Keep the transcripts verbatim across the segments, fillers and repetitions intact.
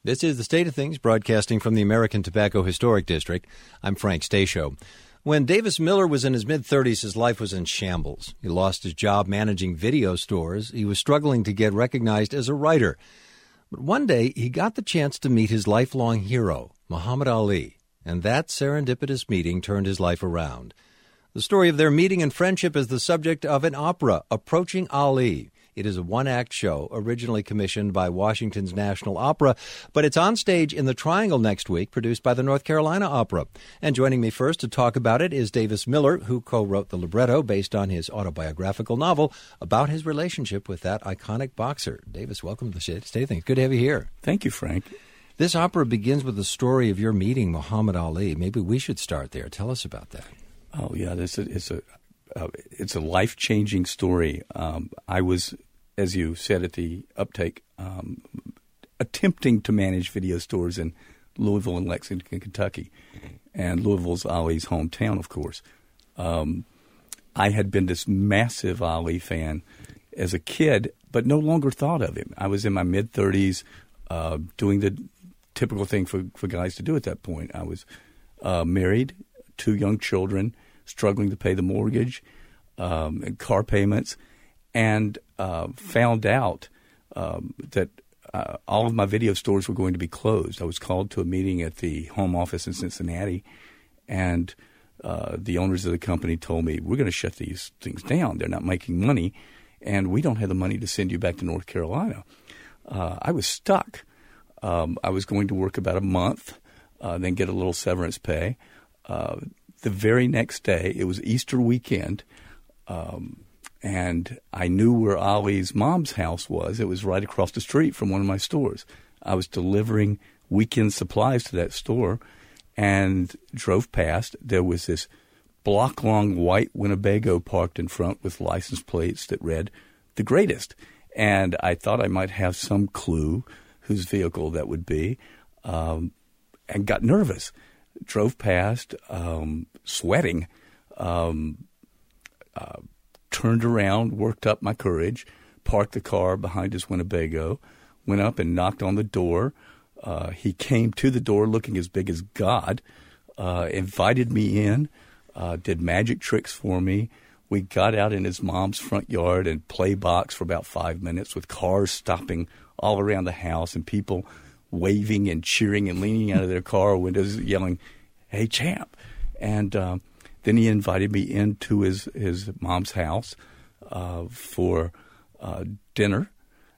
This is The State of Things, broadcasting from the American Tobacco Historic District. I'm Frank Stasio. When Davis Miller was in his mid-thirties, his life was in shambles. He lost his job managing video stores. He was struggling to get recognized as a writer. But one day, he got the chance to meet his lifelong hero, Muhammad Ali, and that serendipitous meeting turned his life around. The story of their meeting and friendship is the subject of an opera, Approaching Ali. It is a one-act show originally commissioned by Washington's National Opera, but it's on stage in the Triangle next week, produced by the North Carolina Opera. And joining me first to talk about it is Davis Miller, who co-wrote the libretto based on his autobiographical novel about his relationship with that iconic boxer. Davis, welcome to the State of Things. Good to have you here. Thank you, Frank. This opera begins with the story of your meeting Muhammad Ali. Maybe we should start there. Tell us about that. Oh, yeah, this is, it's a uh, it's a life-changing story. Um, I was, as you said at the uptake, um, attempting to manage video stores in Louisville and Lexington, Kentucky, and Louisville's Ali's hometown, of course. Um, I had been this massive Ali fan as a kid, but no longer thought of him. I was in my mid-thirties, uh, doing the typical thing for, for guys to do at that point. I was uh, married, two young children, struggling to pay the mortgage um, and car payments, and uh, found out um, that uh, all of my video stores were going to be closed. I was called to a meeting at the home office in Cincinnati, and uh, the owners of the company told me, we're going to shut these things down. They're not making money, and we don't have the money to send you back to North Carolina. Uh, I was stuck. Um, I was going to work about a month, uh, then get a little severance pay. Uh, the very next day, it was Easter weekend, um, and I knew where Ali's mom's house was. It was right across the street from one of my stores. I was delivering weekend supplies to that store and drove past. There was this block-long white Winnebago parked in front with license plates that read, "The Greatest." And I thought I might have some clue whose vehicle that would be, um, and got nervous. Drove past, um, sweating, um, uh, turned around, worked up my courage, parked the car behind his Winnebago, went up and knocked on the door. Uh, he came to the door looking as big as God, uh, invited me in, uh, did magic tricks for me. We got out in his mom's front yard and play box for about five minutes with cars stopping all around the house and people waving and cheering and leaning out of their car windows yelling, "Hey, champ." And um, then he invited me into his, his mom's house uh, for uh, dinner,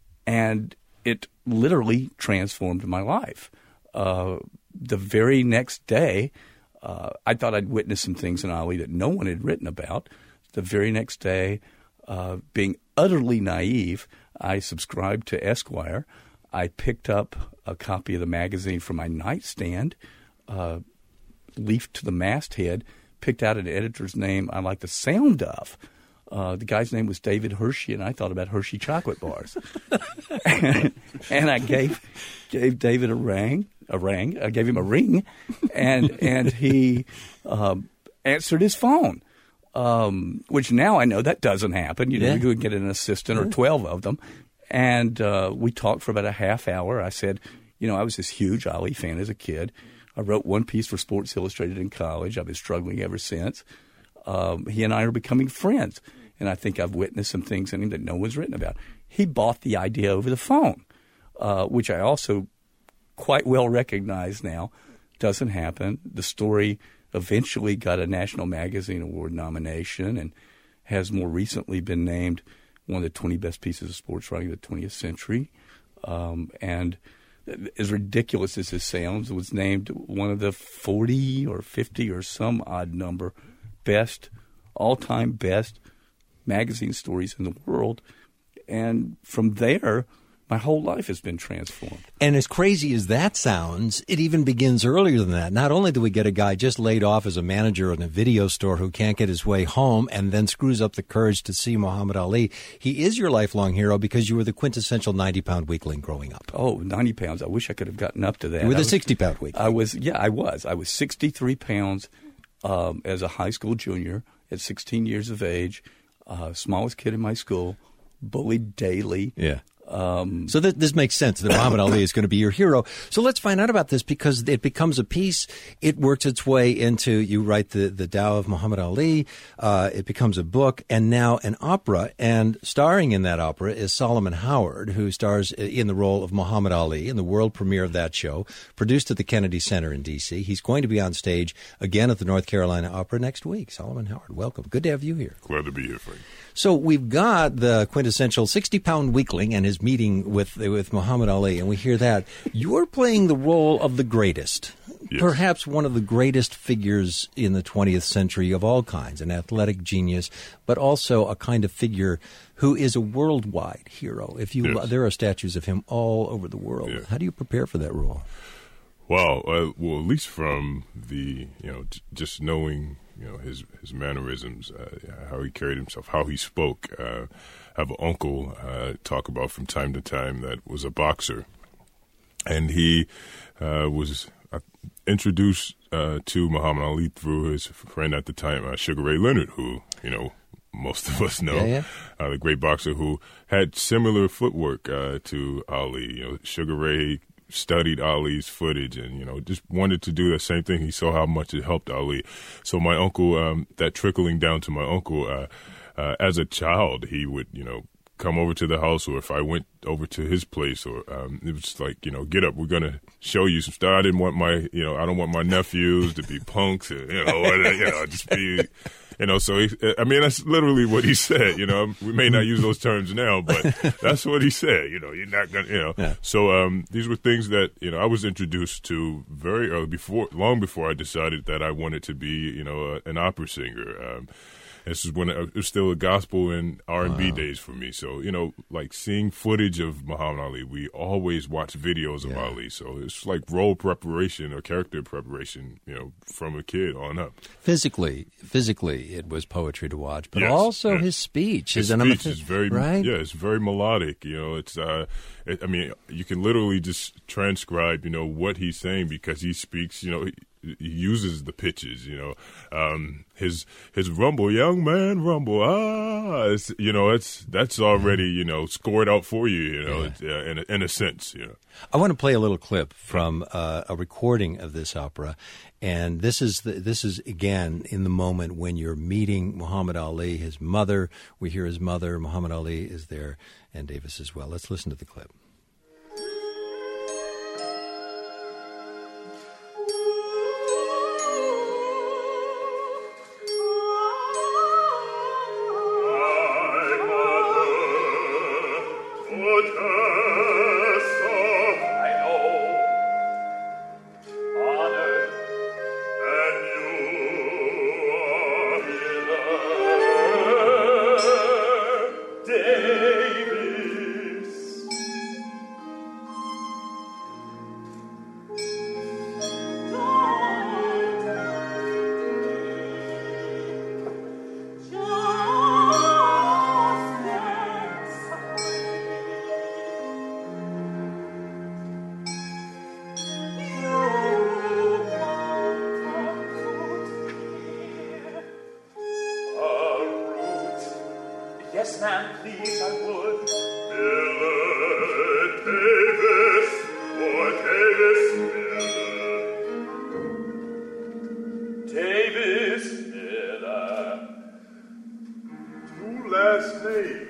and it literally transformed my life. Uh, the very next day, uh, I thought I'd witnessed some things in Ali that no one had written about. The very next day, uh, being utterly naive, I subscribed to Esquire. I picked up a copy of the magazine from my nightstand, uh, leafed to the masthead, picked out an editor's name I like the sound of. Uh, the guy's name was David Hershey, and I thought about Hershey chocolate bars. and, and I gave gave David a ring, a ring. I gave him a ring, and and he um, answered his phone. Um, which now I know that doesn't happen. You know, Yeah. you could get an assistant or twelve of them. And uh, we talked for about a half hour. I said, you know, I was this huge Ali fan as a kid. I wrote one piece for Sports Illustrated in college. I've been struggling ever since. Um, he and I are becoming friends. And I think I've witnessed some things in him that no one's written about. He bought the idea over the phone, uh, which I also quite well recognize now doesn't happen. The story eventually got a National Magazine Award nomination and has more recently been named one of the twenty best pieces of sports writing of the twentieth century. Um, and as ridiculous as this sounds, it was named one of the forty or fifty or some odd number best, all-time best magazine stories in the world. And from there, my whole life has been transformed. And as crazy as that sounds, it even begins earlier than that. Not only do we get a guy just laid off as a manager in a video store who can't get his way home and then screws up the courage to see Muhammad Ali, he is your lifelong hero because you were the quintessential ninety-pound weakling growing up. Oh, ninety pounds. I wish I could have gotten up to that. You were the I was, sixty-pound weakling. I was, yeah, I was. I was sixty-three pounds um, as a high school junior at sixteen years of age, uh, smallest kid in my school, bullied daily. Yeah. Um, so th- this makes sense that Muhammad Ali is going to be your hero. So let's find out about this, because it becomes a piece. It works its way into, you write the, the Tao of Muhammad Ali. Uh, it becomes a book and now an opera. And starring in that opera is Solomon Howard, who stars in the role of Muhammad Ali in the world premiere of that show, produced at the Kennedy Center in D C. He's going to be on stage again at the North Carolina Opera next week. Solomon Howard, welcome. Good to have you here. Glad to be here, Frank. So we've got the quintessential sixty-pound weakling and his meeting with with Muhammad Ali, and we hear that. You're playing the role of the greatest, yes. perhaps one of the greatest figures in the twentieth century of all kinds, an athletic genius, but also a kind of figure who is a worldwide hero. If you, yes. There are statues of him all over the world. Yeah. How do you prepare for that role? Wow. Uh, well, at least from the, you know, t- just knowing, you know, his his mannerisms, uh, how he carried himself, how he spoke. Uh, I have an uncle uh, talk about from time to time that was a boxer, and he uh, was uh, introduced uh, to Muhammad Ali through his friend at the time, uh, Sugar Ray Leonard, who, you know, most of us know, yeah, yeah. Uh, the great boxer who had similar footwork uh, to Ali. You know, Sugar Ray studied Ali's footage and, you know, just wanted to do the same thing. He saw how much it helped Ali. So my uncle, um, that trickling down to my uncle, uh, uh, as a child, he would, you know, come over to the house, or if I went over to his place, or um, it was like, you know, get up, we're going to show you some stuff. I didn't want my, you know, I don't want my nephews to be punks, and, you know, or, you know, just be, you know, so he, I mean, that's literally what he said, you know. We may not use those terms now, but that's what he said, you know, you're not going to, you know. Yeah. So um, these were things that, you know, I was introduced to very early, before, long before I decided that I wanted to be, you know, a, an opera singer. Um, This is when it was still a gospel and R and B wow. days for me. So, you know, like seeing footage of Muhammad Ali, we always watch videos of yeah. Ali. So it's like role preparation or character preparation, you know, from a kid on up. Physically, physically, it was poetry to watch, but yes, also yes. his speech. His is speech is very, right? yeah, it's very melodic. You know, it's, uh, it, I mean, you can literally just transcribe, you know, what he's saying, because he speaks, you know, he, he uses the pitches, you know, um, his his rumble, young man, rumble, ah, it's, you know, it's that's already, you know, scored out for you, you know, yeah. it's, uh, in, a, in a sense, you know. I want to play a little clip from uh, a recording of this opera, and this is the, this is again in the moment when you're meeting Muhammad Ali, his mother. We hear his mother, Muhammad Ali, is there, and Davis as well. Let's listen to the clip. Yes, ma'am, please, I would. Miller, Davis, or Davis Miller. Davis Miller. Two last names.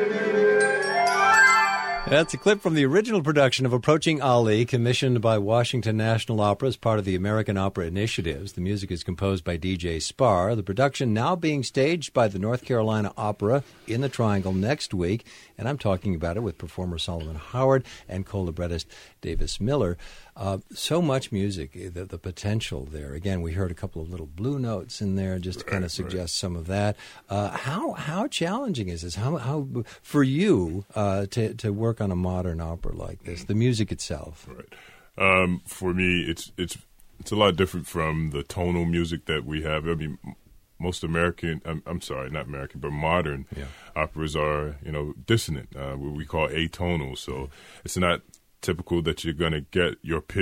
That's a clip from the original production of Approaching Ali, commissioned by Washington National Opera as part of the American Opera Initiatives. The music is composed by D J Spar. The production now being staged by the North Carolina Opera in the Triangle next week, and I'm talking about it with performer Solomon Howard and co-librettist Davis Miller. Uh, so much music, the, the potential there. Again, we heard a couple of little blue notes in there just to kind of suggest right. some of that. Uh, how how challenging is this? How how for you uh, to to work on a modern opera like this? The music itself. Right. Um, for me, it's it's it's a lot different from the tonal music that we have. I mean, most American, I'm, I'm sorry, not American, but modern yeah. operas are, you know, dissonant, uh, what we call atonal. So it's not typical that you're going to get your pitch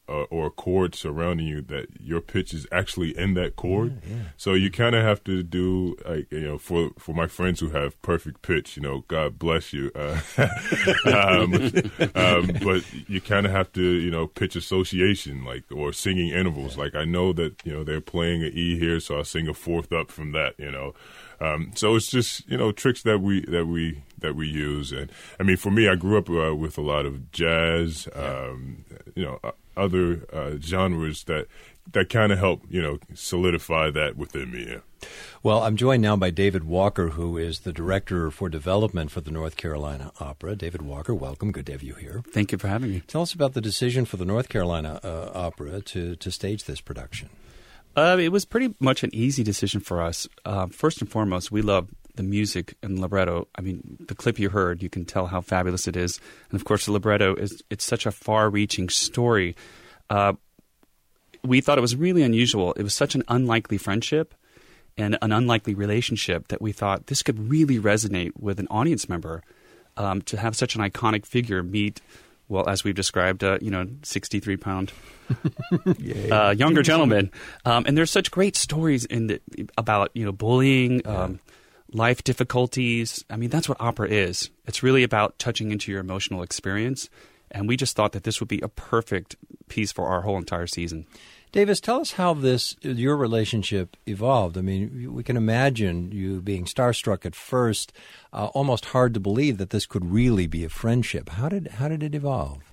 uh, or a chord surrounding you that your pitch is actually in that chord. Yeah, yeah. So you kind of have to do, like, you know, for for my friends who have perfect pitch, you know, God bless you. Uh, um, um, but you kind of have to, you know, pitch association, like, or singing intervals. Like, I know that, you know, they're playing an E here, so I'll sing a fourth up from that, you know. Um, so it's just, you know, tricks that we that we that we use. And I mean, for me, I grew up uh, with a lot of jazz, um, you know, uh, other uh, genres that that kind of help, you know, solidify that within me. Yeah. Well, I'm joined now by David Walker, who is the Director for Development for the North Carolina Opera. David Walker, welcome. Good to have you here. Thank you for having me. Tell us about the decision for the North Carolina uh, Opera to, to stage this production. Uh, it was pretty much an easy decision for us. Uh, first and foremost, we love the music and libretto. I mean, the clip you heard, you can tell how fabulous it is. And of course, the libretto is it's such a far-reaching story. Uh, we thought it was really unusual. It was such an unlikely friendship and an unlikely relationship that we thought this could really resonate with an audience member, um, to have such an iconic figure meet, well, as we've described, uh, you know, sixty-three pound uh, younger gentleman. Um, and there's such great stories in the, about, you know, bullying, um, yeah. life difficulties. I mean, that's what opera is. It's really about touching into your emotional experience. And we just thought that this would be a perfect piece for our whole entire season. Davis, tell us how this your relationship evolved. I mean, we can imagine you being starstruck at first, uh, almost hard to believe that this could really be a friendship. How did how did it evolve?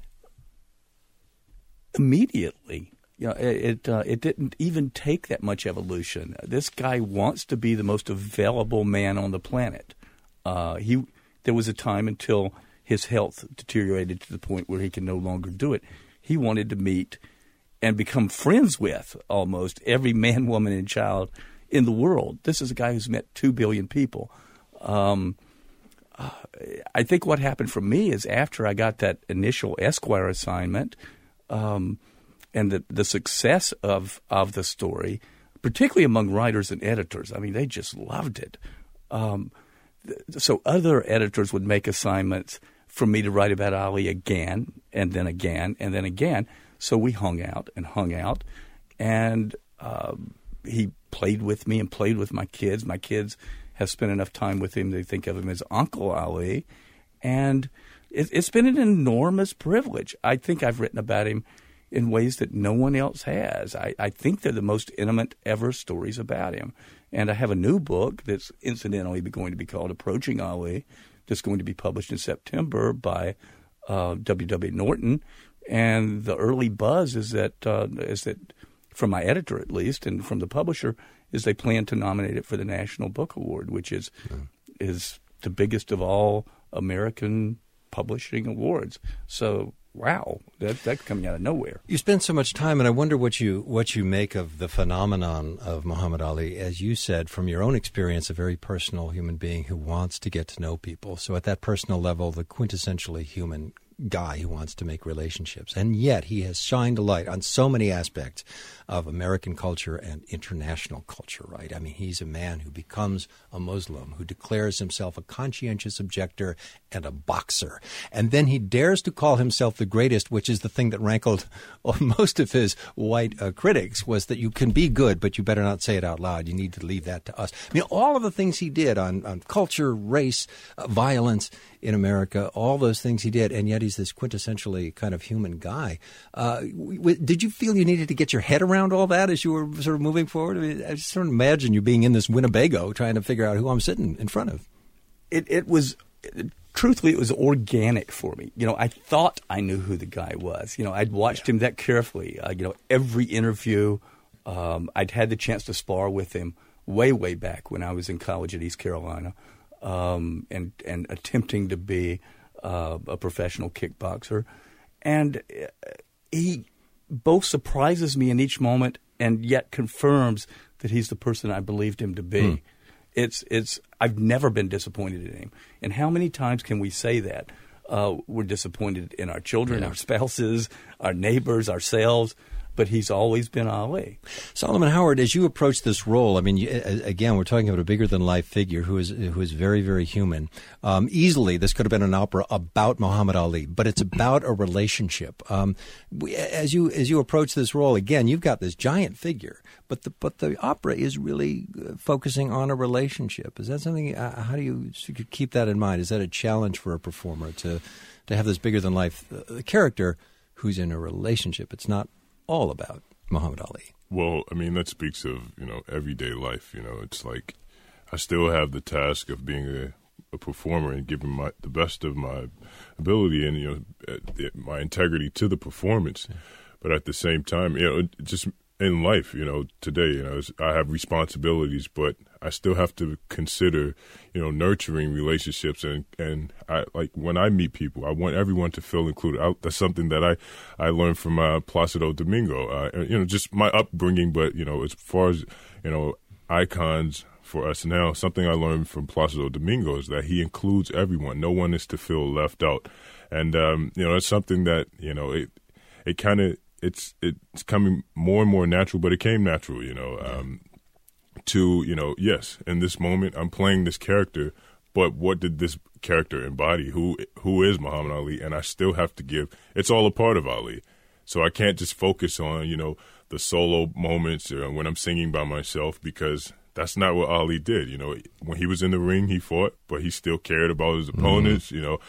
Immediately. You know, it it, uh, it didn't even take that much evolution. This guy wants to be the most available man on the planet. Uh, he there was a time until his health deteriorated to the point where he can no longer do it. He wanted to meet and become friends with almost every man, woman, and child in the world. This is a guy who's met two billion people. Um, uh, I think what happened for me is after I got that initial Esquire assignment, um, and the, the success of, of the story, particularly among writers and editors, I mean, they just loved it. Um, th- so other editors would make assignments for me to write about Ali again, and then again, and then again. So we hung out and hung out, and uh, he played with me and played with my kids. My kids have spent enough time with him, they think of him as Uncle Ali, and it, it's been an enormous privilege. I think I've written about him in ways that no one else has. I, I think they're the most intimate ever stories about him. And I have a new book that's incidentally going to be called Approaching Ali, that's going to be published in September by uh, W W Norton. And the early buzz is that, uh, is that, from my editor at least, and from the publisher, is they plan to nominate it for the National Book Award, which is yeah. is the biggest of all American publishing awards. So, wow, that, that's coming out of nowhere. You spend so much time, and I wonder what you what you make of the phenomenon of Muhammad Ali, as you said, from your own experience, a very personal human being who wants to get to know people. So at that personal level, the quintessentially human guy who wants to make relationships. And yet he has shined a light on so many aspects of American culture and international culture, right? I mean, he's a man who becomes a Muslim, who declares himself a conscientious objector and a boxer. And then he dares to call himself the greatest, which is the thing that rankled most of his white uh, critics, was that you can be good, but you better not say it out loud. You need to leave that to us. I mean, all of the things he did on, on culture, race, uh, violence in America, all those things he did, and yet he's this quintessentially kind of human guy. Uh, w- did you feel you needed to get your head around all that as you were sort of moving forward? I mean, I just sort of imagine you being in this Winnebago trying to figure out who I'm sitting in front of. It, it was, truthfully, it was organic for me. You know, I thought I knew who the guy was. You know, I'd watched yeah. him that carefully. Uh, you know, every interview, um, I'd had the chance to spar with him way, way back when I was in college at East Carolina. Um, and and attempting to be uh, a professional kickboxer, and he both surprises me in each moment, and yet confirms that he's the person I believed him to be. Hmm. It's it's I've never been disappointed in him, and how many times can we say that uh, we're disappointed in our children, yeah. our spouses, our neighbors, ourselves? but he's always been Ali. Solomon Howard, as you approach this role, I mean, you, again, we're talking about a bigger-than-life figure who is who is very, very human. Um, easily, this could have been an opera about Muhammad Ali, but it's about a relationship. Um, we, as you as you approach this role, again, you've got this giant figure, but the but the opera is really focusing on a relationship. Is that something? Uh, how do you, so you keep that in mind? Is that a challenge for a performer to to have this bigger-than-life uh, character who's in a relationship? It's not all about Muhammad Ali. Well, I mean, that speaks of, you know, everyday life. You know, it's like I still have the task of being a, a performer and giving my the best of my ability and, you know, my integrity to the performance. Yeah. But at the same time, you know, just in life, you know, today, you know, I have responsibilities, but I still have to consider, you know, nurturing relationships. And, and I like when I meet people, I want everyone to feel included. I, that's something that I, I learned from uh, Placido Domingo, uh, you know, just my upbringing. But, you know, as far as, you know, icons for us now, something I learned from Placido Domingo is that he includes everyone. No one is to feel left out. And, um, you know, it's something that, you know, it, it kind of, it's, it's coming more and more natural, but it came natural, you know, um, to, you know, yes, in this moment, I'm playing this character, but what did this character embody? Who who is Muhammad Ali? And I still have to give, it's all a part of Ali. So I can't just focus on, you know, the solo moments or when I'm singing by myself, because that's not what Ali did. You know, when he was in the ring, he fought, but he still cared about his opponents. Mm-hmm. You know,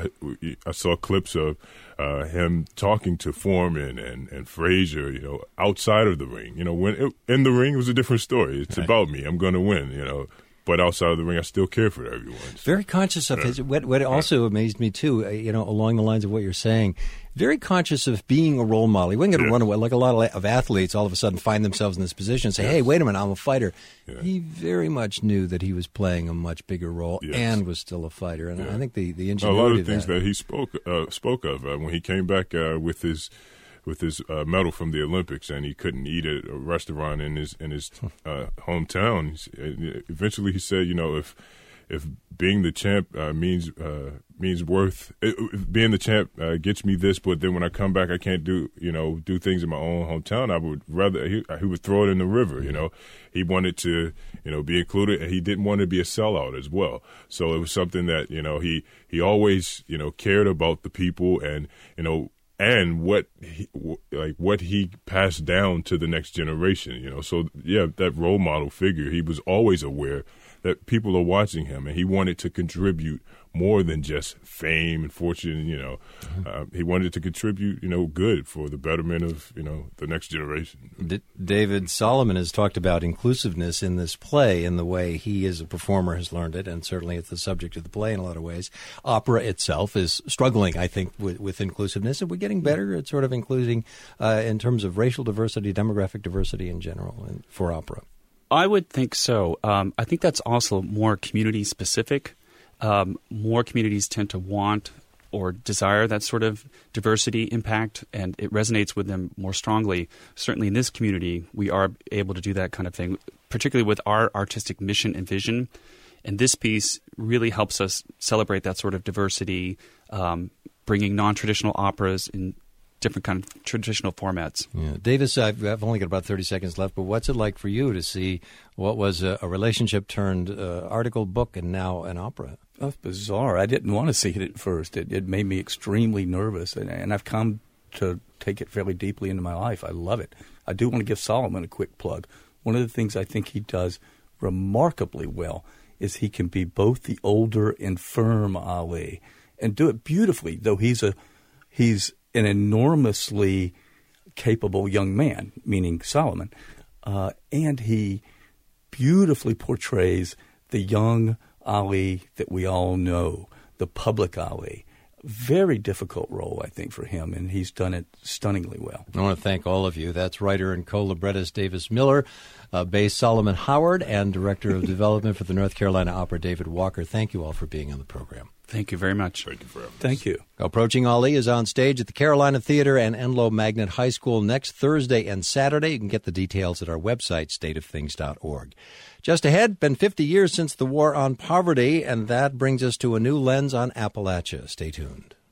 I, I saw clips of uh, him talking to Foreman and, and Frazier, you know, outside of the ring. You know, when it, in the ring, it was a different story. It's right. about me. I'm going to win, you know. But outside of the ring, I still care for everyone. Very conscious of his. What, what also amazed me too, uh, you know, along the lines of what you're saying, very conscious of being a role model. He wasn't going to yeah. run away like a lot of athletes. All of a sudden, find themselves in this position and say, yes. "Hey, wait a minute, I'm a fighter." Yeah. He very much knew that he was playing a much bigger role yes. and was still a fighter. And yeah. I think the the ingenuity a lot of of things that, that he spoke uh, spoke of uh, when he came back uh, with his. with his uh, medal from the Olympics, and he couldn't eat at a restaurant in his in his uh, hometown. He's, eventually, he said, "You know, if if being the champ uh, means uh, means worth, if being the champ uh, gets me this, but then when I come back, I can't do you know do things in my own hometown. I would rather he, he would throw it in the river. You know, he wanted to you know be included, and he didn't want to be a sellout as well. So it was something that you know he he always you know cared about the people, and you know." And what he, like what he passed down to the next generation, you know. So yeah, that role model figure. He was always aware that people are watching him, and he wanted to contribute more than just fame and fortune. You know, mm-hmm. uh, he wanted to contribute, you know, good for the betterment of you know the next generation. D- David Solomon has talked about inclusiveness in this play in the way he, as a performer, has learned it, and certainly it's the subject of the play in a lot of ways. Opera itself is struggling, I think, with, with inclusiveness, and we're getting better at sort of including uh, in terms of racial diversity, demographic diversity in general, and for opera. I would think so. Um, I think that's also more community specific. Um, more communities tend to want or desire that sort of diversity impact, and it resonates with them more strongly. Certainly in this community, we are able to do that kind of thing, particularly with our artistic mission and vision. And this piece really helps us celebrate that sort of diversity, um, bringing non-traditional operas in different kind of traditional formats. Yeah. Davis, I've, I've only got about thirty seconds left, but what's it like for you to see what was a, a relationship turned uh, article, book, and now an opera? That's bizarre. I didn't want to see it at first. It, it made me extremely nervous, and, and I've come to take it fairly deeply into my life. I love it. I do want to give Solomon a quick plug. One of the things I think he does remarkably well is he can be both the older and firm Ali and do it beautifully, though he's a he's an enormously capable young man, meaning Solomon, uh, and he beautifully portrays the young Ali that we all know, the public Ali. Very difficult role, I think, for him, and he's done it stunningly well. I want to thank all of you. That's writer and co-librettist Davis Miller, uh, bass Solomon Howard, and Director of Development for the North Carolina Opera, David Walker. Thank you all for being on the program. Thank you very much. Thank you for having us. Thank you. Approaching Ali is on stage at the Carolina Theater and Enloe Magnet High School next Thursday and Saturday. You can get the details at our website, state of things dot org. Just ahead, been fifty years since the War on Poverty, and that brings us to a new lens on Appalachia. Stay tuned.